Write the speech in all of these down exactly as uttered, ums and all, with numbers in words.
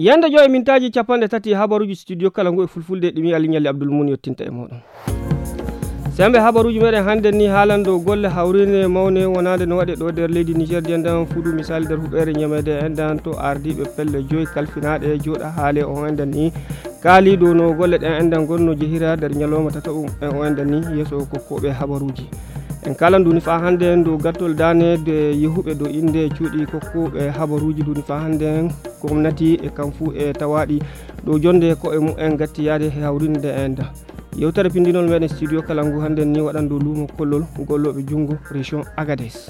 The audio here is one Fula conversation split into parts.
yanda jo e mintaji capanɗe tati habaruji studio Kalangu e fulfulde ɗimi aliñalli Abdoul Mouni yettinta e moɗon sembe habaruji meɗen hande ni haalando golle hawrine mawne wonade no waɗe ɗo nder leydi Niger diandan fuudu misali nder huɓere ñamede endan to ardiɓe pelle joyi kalfinaɗe joɗa haale o endan ni kaali do no golle ɗen endan gonno jehira nder ñalawma tataɓum en o endan ni yeeso kokkoɓe habaruji en kala nduni fa hande ndo gattol danede yehuɓe do inde cuuɗi kokkoɓe habaruji nduni fa hande gomnati e kam fu e tawaɗi ɗo jonde ko e mumen gatti yaade hawrinde enda yewtere pindinol meɗen studio Kalangu hande ni waɗando lumo kollol golloɓe jungo région Agadez.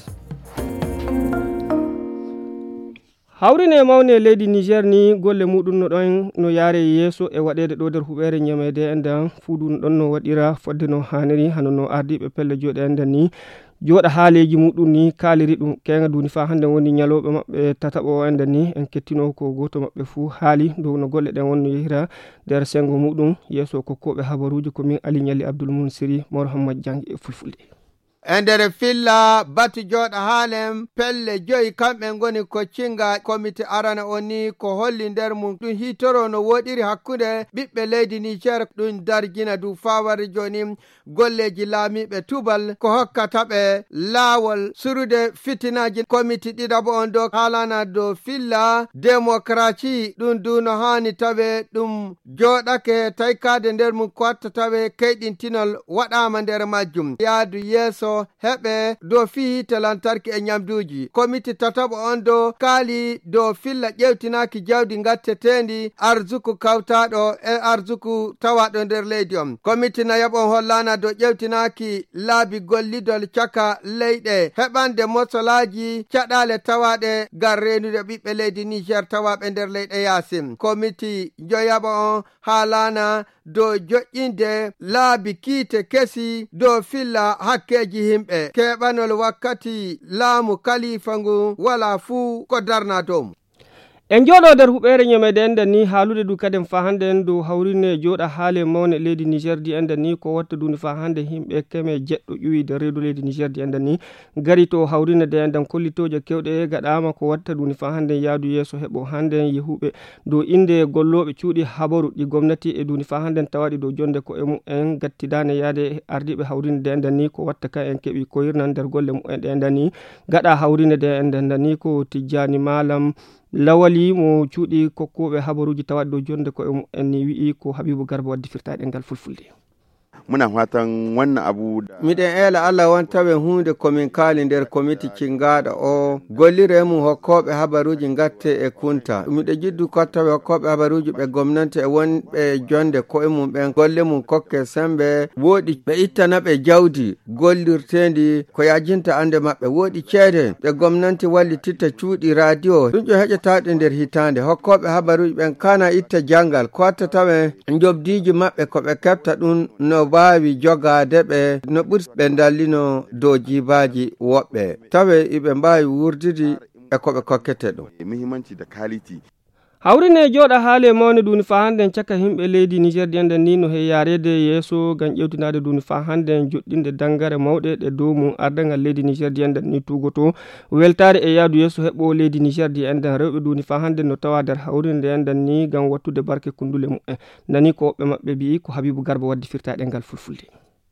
hawrine mawne leydi Niger ni golle muɗum no ɗon no yaare yeeso e waɗede ɗo nder huɓere ñamede endan fuudu no ɗon no waɗira fodde no haniri hano no ardiɓe pelle joɗe endan ni joɗa haaleji muɗum ni kaaliri ɗum kenga duni fa hande woni ñaloɓe mabɓe tataɓo endan ni en kettino ko goto mabɓe fu haali dow no golle ɗen wonno yehira nder sengo muɗum yeeso kokkoɓe habaruji ko min Ali Ñalli Abdoul Mouni Siri Mohammed Diang e fulfulde endere filla batu joɗa haalem pelle joyi kamɓe goni ko cinga comité arana oni ko holli nder mum ɗum hitoro no woɗiri hakkude ɓiɓɓe leydi Niger ɗum darjina du fawari joni golleji laamiɓe tubal ko hokkataɓe laawol surude fitinaji comité ɗiɗaɓo on do haalana do filla démocratie ɗum du no hani tawe ɗum joɗake taykade nder mum ko watta tawe keyɗintinol waɗama nder majjum yaadu yeeso heɓe do fiite lantarki e nyamduji comité tataɓo on do kaali do filla ƴewtinaki jawdi gattetendi arzuku kawtaɗo e arzuku tawaɗo nder leydi on comité nayaɓo on hollana do ƴewtinaki laabi gollidol caka leyɗe heɓande mosolaji caɗale tawaɗe gar renude ɓiɓɓe leydi Niger tawaɓe nder leyɗe yasim comité joyaɓo on haalana do joƴƴinde laabi kiite kesi do filla hakkeji himɓe keɓanol wakkati laamu kalifa ngu wala fuu ko darna dow en joɗo nder huɓere ñamede enden ni haalude du kadem fa hande en dow hawrine joɗa haale mawne leydi Niger di enden ni ko watta duni fa hande himɓe keme jeɗɗo ƴuwi nder reedu leydi Niger di enden ni gari to hawrine de enden kollitoje kewɗe gaɗama ko watta duni fa hande yaadu yeeso heɓo hande yehuɓe dow inde golloɓe cuuɗi habaru ɗi gomnati e duni fa hande tawaɗi dow jonde ko e mumen gattidane yaade ardiɓe hawrine de enden ni ko watta ka en keeɓi koyirnan nder golle mumen ɗe enden ni gaɗa hawrine de enden ni ko Tijjani Malam lawali mo cuuɗi kokkoɓe habaruji tawaɗi dow jonde ko en ni wi'i ko Habibou Garba waddi firtaɗe ngal fulfulde muna fatan wannan abu da miɗen ela Allah won tawe hunde komin kaali nder comité cingaɗo o gollire mum hokkoɓe habaruji gatte e kunta miɗe jiddu ko tawe hokkoɓe habaruji ɓe gomnati e wonɓe jonde koye mum ɓen golle mum kokke sembe woɗi ɓe ittanaɓe jawdi gollirtendi ko yajinta ande maɓɓe woɗi ceede ɓe gomnati wallititta cuuɗi radio ɗum jo heƴataɗe nder hitande hokkoɓe habaruji ɓen kana itta jangal ko watta tawe jobdiji maɓɓe koɓe kefta ɗum no wawi jogade ɓe no ɓuri ɓe dallino dow jibaji woɓɓe tawe iɓe mbawi wurdidi e koɓe kokkete ɗum muhimmanci da quality hawrine joɗa haale mawne duni fa hande caka himɓe leydi Niger di enden ni no he yarede yeeso gam ƴewtinade duni fa hande joɗɗinde dangare mawɗe ɗe dow mum ardagal leydi Niger di enden ni tugoto weltare e yaadu yeeso heɓo leydi Niger di enden rewɓe duni fa hande no tawa nder hawrinde enden ni gam wattude barke kundule mumen nani ko woɓɓe mabɓe mbi ko Habibou Garba waddi firtaɗe ngal fulfulde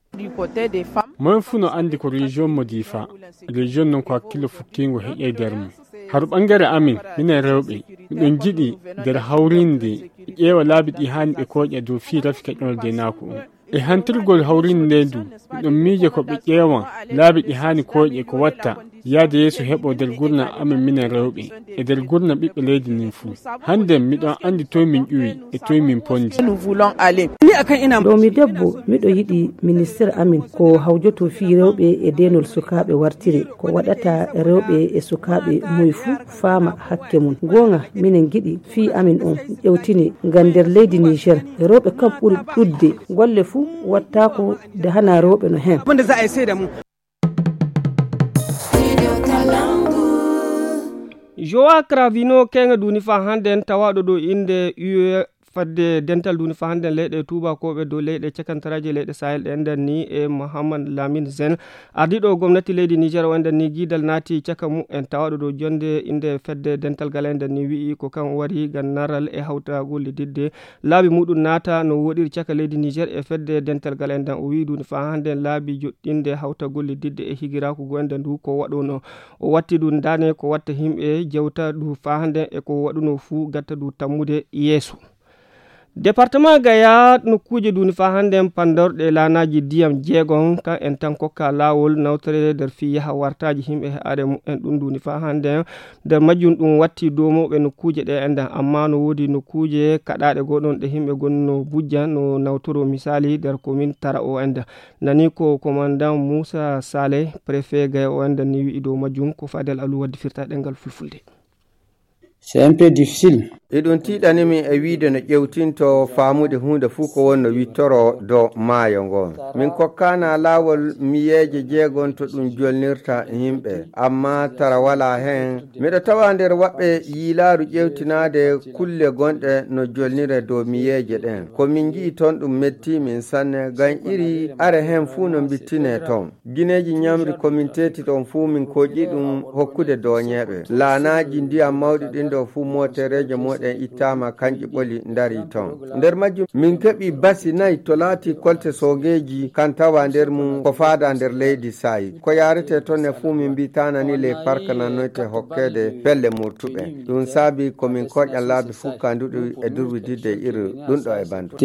mon fu no andi ko région mo Difa région non ko hakkilo fukkingo heƴe nder mum haru ɓangare amin minen rewɓe miɗon jiɗi nder hawrinde ƴeewa laabi ɗi hani ɓe koƴa dow fi rafi kaƴolde naako on e hantirgol hawrinde ndu miɗon miije ko ɓe ƴeewa laabi ɗi hani koƴe ko watta yaade yeeso heɓo nder gurna amin minen rewɓe e nder gurna ɓiɓɓe leydi nin fuu hande miɗon andi toye min ƴuwi e toye min pondi ɗo mi debbo miɗo yiɗi ministére amin ko hawjoto fi rewɓe e denol sukaɓe wartire ko waɗata rewɓe e sukaɓe moye fuu faama hakke mum gonga minen giɗi fi amin on ƴewtine ngam nder leydi Niger rewɓe kam ɓuri ɗudde golle fuu wattako de hana rewɓe no hen Joa Cravino kenga duni fa handen tawaɗo ɗo inde fadde dental duni fa hande leyɗe tubakoɓe dow leyɗe cakantaraji leyɗe sahel ɗe enden ni e Mohamed Lamine Zen ardiɗo gomnati leydi Niger o enden ni guidal naati caka mu en tawaɗo dow jonde inde fedde dental gal enden ni wi'i ko kan wari gan naral e hawtagol lididde laabi muɗum naata no woɗiri caka leydi Niger e fedde dental gal enden o wi duni fa hande laabi joɗɗinde hawtagol lididde e higiraku go enden du ko waɗono o watti ɗum dane ko watta himɓe jewta du fa hande e ko waɗuno fu gatta du tammude yeeso. Département Gaya nokkuje duni fa hande pandorɗe lanaji diyam jeegon kan en tan kokka lawol nawtere nder fi yaha wartaji himɓe he are mu en ɗum duni fa hande nder majjum ɗum watti domoɓe nokkuje ɗe enden amma no wodi nokkuje kaɗaɗe goɗon ɗe himɓe gonno bujja no nawtoro misali nder commune Tara o enden nani ko commandant Moussa Saleh préfet Gaya o enden ni wi'i dow majjum ko Fadel Alou waddi firta ɗengal fulfulde. C'est un peu difficile. Eɗon tiɗanimi e wiide no ƴewtinto faamude hunde fuu ko wonno wittoro do maayo ngon min kokkana laawol miyeeje jeegon to ɗum jolnirta yimɓe amma tara wala hen miɗo tawa nder waɓɓe yiilaaru ƴewtinade kulle gonɗe no jolnire dow miyeeje ɗen ko min jii toon ɗum metti min sanne gan iri are hen fuu no bittine toon gineeji ñamri komin teti ɗon fuu min koƴƴi ɗum hokkude doñeeɓe laanaji ndiyam mawɗi ɗin ɗo fuu motereje moɗen ittama kanƴi ɓoli dari toon nder majjum min keɓi basi nayi to laati kolte sogeji kan tawa nder mum ko faada nder leydi sayi ko yarete toon e fuu min mbitanani les parc nannoyte hokkede pelle murtuɓe ɗum saabi komin koƴƴan laabi fuu kanduɗo e durwididde iri ɗum ɗo e bandu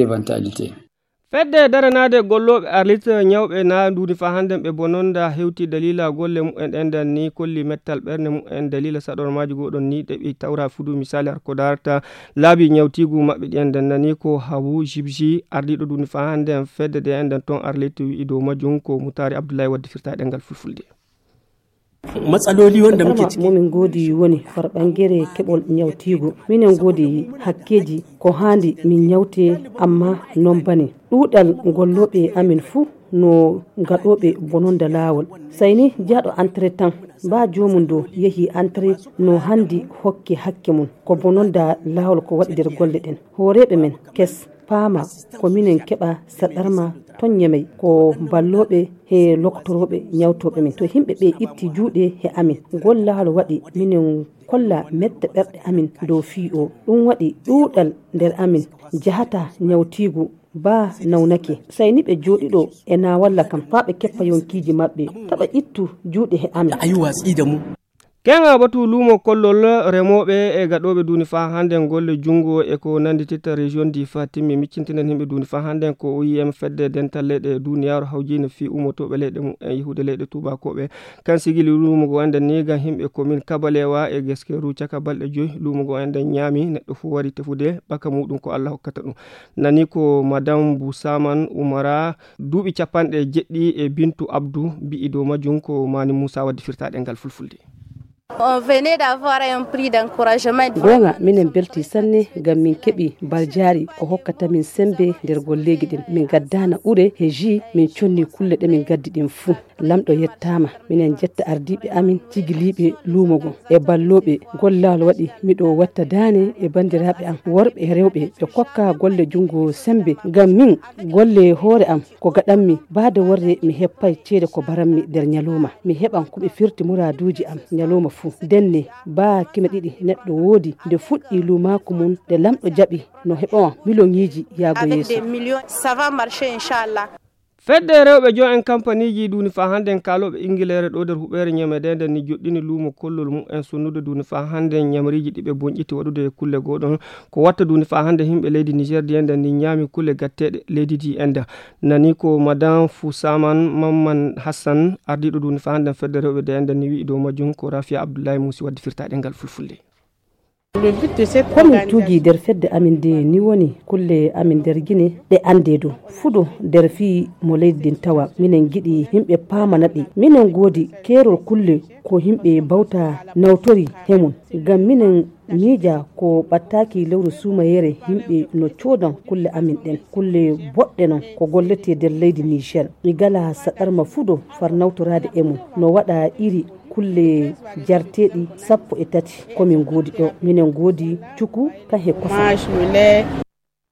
fedde daranade golloɓe arlit ñawɓe na nduni fa hande ɓe bononda hewti dalila golle mu'en enden ni kolli mettal ɓerne mu'en dalila saɗormaji goɗon ni ɗe ɓi tawra fudu misali har ko darata laabi ñawtigu maɓɓe ɗi enden nani ko habu jibji ardiɗo duni fa hande fedde de enden ton arlit wi'i dow majjum ko Mutari Abdoulaye waddi firta ɗengal fulfulde. matsaloli wanda muke ciki momin godi woni far bangere kebol nyawtigo minen godi hakkeji ko handi min nyawte amma non bane dudal gollobe amin fu no gadobe bononda lawol sayni jaado entretan ba jomum do yehi entre no handi hokki hakke mun ko bononda lawol ko wadi der golle den horebe men kes pama ko minen keba sadarma ton nyamay ko ballobe he loktorobe nyawtobe min to himbe be itti juude he amin gollal wadi minen kolla medde berde amin do fi'o dum wadi dudal der amin jahata nyawtigu ba naunake sayni be jodido e na walla kam faabe keppa yonkiji mabbe taba ittu juude he amin ayi watsi da mu kenga batu lumo kollol remoɓe e gaɗoɓe duni fa hande golle jungo e ko nandititta région di fatimi miccintinen himɓe duni fa hande ko o yiyem fedde dental leyɗe duniyaru hawjino fi umotoɓe leyɗe mum en yehude leyɗe tubakoɓe kan sigili lumugo enden ni gam himɓe commune kabalewa e geskeru caka balɗe joyi lumugo enden ñaami neɗɗo fu wari tefude baka muɗum ko Allah hokkata ɗum nani ko madame Boussaman Oumara duuɓi capanɗe jeɗɗi e Bintou Abdou mbi'i dow majjum ko Mani Moussa waddi firtaɗe ngal fulfulde. On venait d'avoir un prix d'encouragement. Gonga minen belti sanne gam min kebi baljari ko hokkata min sembe der golleegi din min gaddana ure heji min conni kulle de min gaddi din fu lamdo yettama minen jetta ardibe amin cigilibe lumogo e ballobe gollal wadi mido watta dane e bandirabe am worbe e rewbe be kokka golle jungo sembe gam min golle hore am ko gadammi baade worre mi heppay cede ko barammi der nyaloma mi heban ko be firti muraduji am nyaloma fu denne ba kime didi neddo wodi de fuddi lumako mun de lamdo jabi no hebon millionji yago yeso avec des millions ça va marcher inchallah. fedde rewɓe jo en campagne ji duni fa hande kaloɓe ingilere ɗo nder huɓere ñamedede ni joɗɗini lumo kollol mum en sonnude duni fa hande ñamriji ɗiɓe bonƴitti waɗude kulle goɗon ko watta duni fa hande himɓe leydi Niger di enden ni ñaami kulle gatteɗe leydi di enda nani ko madame Foussaman Mamman Hassan ardiɗo duni fa hande fedde rewɓe de enden ni wi'i dow majjum ko Rafia Abdoulaye Moussi waddi firtaɗe ngal fulfulde. komin tugi der fedde amin de ni woni kulle amin der gine ɗe ande do fudo der fi mo leydi din tawa minen giɗi himɓe pamanaɗi minen godi kerol kulle ko himɓe bawta nawtori hemun gam minen miija ko ɓattaki lewru sumayere himɓe no codan kulle amin ɗen kulle boɗɗe non ko gollete der leydi Niger mi gala saɗarma fudo far nawtorade e mum no waɗa iri kulle jarteɗi sappo e tati komin godi ɗo minen godi cuku kan he kofa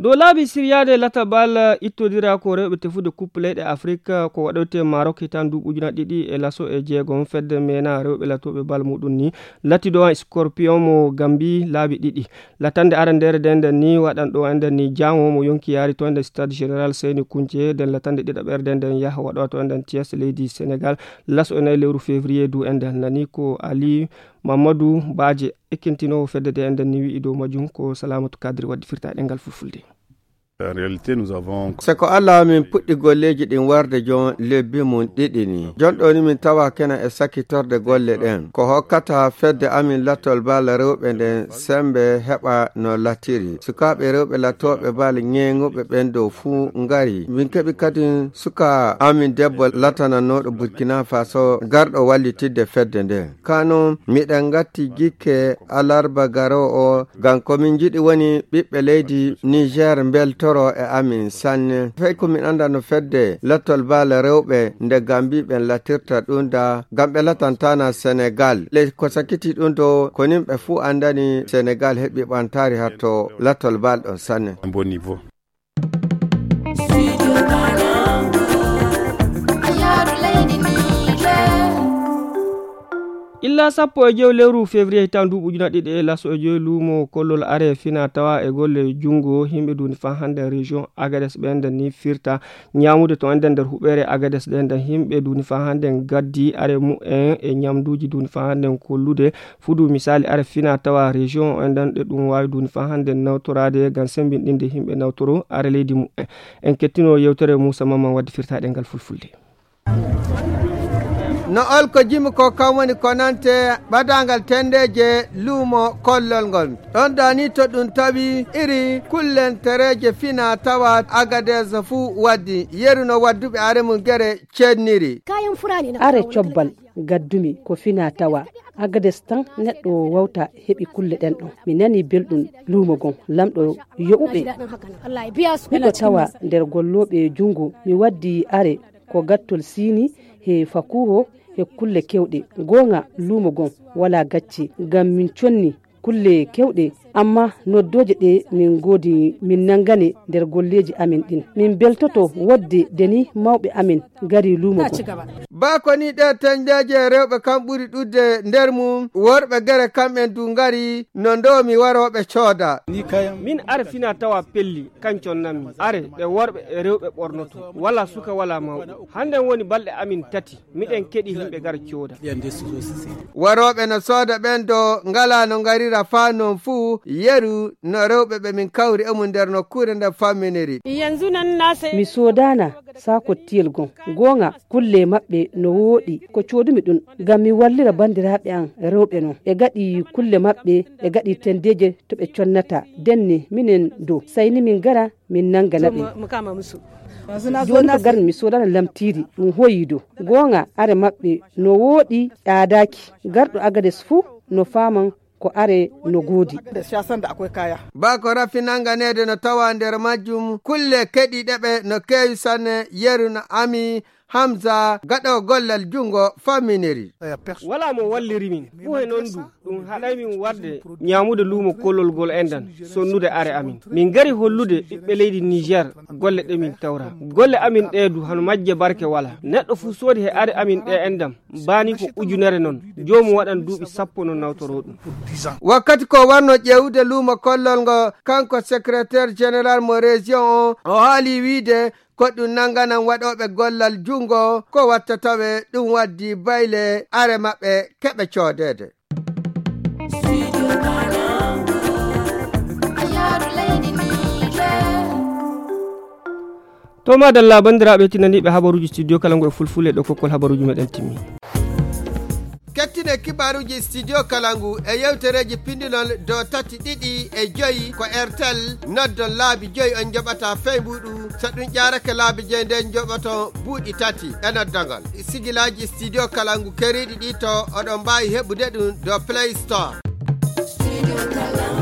do laabi siriyade latabal ittodira ko rewɓe tefude coupe leyɗe afrique ko waɗote maroc hitan duuɓi ujunnaje ɗiɗi e laso e jeegom fedde mena rewɓe latoɓe bal muɗum ni latido an scorpion mo gambi laabi ɗiɗi latande arandere den nden ni waɗan ɗo enden ni jango mo yonki yaari to enden stade général seyni kunce den latande ɗiɗaɓere den nden yaha waɗowa to enden thies leydi sénégal laso e nayi lewru février du enden nani ko ali mamadou badje ekkintinowo feddede enden ni wi'i dow majum ko salamatu kadri waddi firtaɗe ngal fulfulde. En réalité, nous avons... C'est ko Allah min puɗɗi golleji ɗin warde jon lebbi mum ɗiɗi ni. Jon ɗo ni min tawa kena e sakitorde golle ɗen. Ko hokkata fedde amin lattol bal rewɓe nden sembe heɓa no latiri. Sukaɓe rewɓe latoɓe bal ñeŋuɓe ɓen dow fuu ngari. Min keɓi kadi suka amin debbo latananoɗo Burkina Faso garɗo wallitidde fedde nden. Kano miɗen gatti gikke alarba garo o ngam komin jiɗi woni ɓiɓɓe leydi Niger belto toro e amin sanne fay ko min anda no fedde lattol bala rewɓe nde gambiɓen latirta ɗum da gamɓe latantana sénégal le ko sakiti ɗum do ko nimɓe fuu andani sénégal heɓi ɓantari hatto lattol bal ɗon sanne un bon niveau. illa sappo e jew lewru février hitan duuɓi ujunnaje ɗiɗi e laso e joyi luumo kollol are fina tawa e golle jungo himɓe duni fa hande région agades ɓe nden ni firta ñamude to enden nder huɓere agades ɗe nden himɓe duni fa hande gaddi are mu'en e ñamduji duni fa hande kollude fudu misali are fina tawa région enden ɗe ɗum wawi duni fa hande nawtorade gam sembinɗinde himɓe nawtoro are leydi mu'en en kettino yewtere Moussa Maman waddi firtaɗe ngal fulfulde. no olko jimi ko kam woni ko nante ɓadangal tendeje luumo kollol ngol ɗon dani to ɗum tawi iri kullentereje fina tawa agades fuu waddi yeruno wadduɓe are mum guere cenniri are cobbal gaddumi ko fina tawa agades tan neɗɗo wawta heɓi kulle ɗen ɗon mi nani belɗum luumo gon lamɗo yoɓuɓe miɗo tawa nder golloɓe jungo mi waddi are ko gattol sini he fakuho he kulle kewɗe gonga luumo gon wala gacci gam min conni kulle kewɗe amma noddoje ɗe min godi min nangane nder golleji amin ɗin min beltoto wodde deni mawɓe amin gari luumo gon bako ni ɗe tendeje rewɓe kam ɓuri ɗudde nder mum worɓe gere kamɓen du ngari no ndomi waroɓe cooda min are fina tawa pelli kancon nammi are ɗe worɓe e rewɓe ɓornoto wala suka wala mawɗo hande woni balɗe amin tati miɗen keɗi himɓe gara cooda waroɓe no sooda ɓen do ngala no garira fa non fuu yeru no rewɓe ɓe min kawri emu nder nokkure nde famminiri mi sodana sako tiyel gon gonga kulle maɓɓe no wooɗi ko coodumi ɗum ngam mi wallira bandiraɓe an rewɓe non ɓe gaɗi kulle maɓɓe ɓe gaɗi tendeje to ɓe connata denni minen dow sayni min gara min nangana ɓe joni ko garmi mi sodana lamtiri ɗum hoyido gonga are maɓɓe no wooɗi aadaki garɗo agades fuu no faman ko are no goodi ba ko rafinanganede no tawa nder majjum kulle keɗiɗeɓe no kewi sanne yeru no ami Hamza gaɗo gollal jungo famminiri wala mo walliri min fu e non du ɗum haɗay min warde ñamude luumo kollol gol endan sonnude are amin min gari hollude ɓiɓɓe leydi Niger golle ɗe min tawra golle amin ɗe du hano majje barke wala neɗɗo fu soodi he are amin ɗe endam bani ko ujunere non jomum waɗan duuɓi sappo no nawtoro ɗum wakkati ko warno ƴewude luumo kollol ngo kanko secrétaire général mo région o o haali wiide ko ɗum nanganan waɗoɓe gollal jungo ko wattataɓe ɗum waddi bayle are maɓɓe keɓe coodede to madalla bandiraɓe tinaniɓe habaruji studio kala ngo e fulfulde ɗo kokkol habaruji meɗen timmi kettine kibaruji studio kalangu e yewtereji pindinol do tati ɗiɗi e joyi ko airtel noddon laabi joyi on joɓata feymuɗu so ɗum ƴarake laabi joyi nden joɓoto buuɗi tati e noddogol sigilaji studio kalangu keriɗi ɗi to oɗon mbawi heɓude ɗum do play store.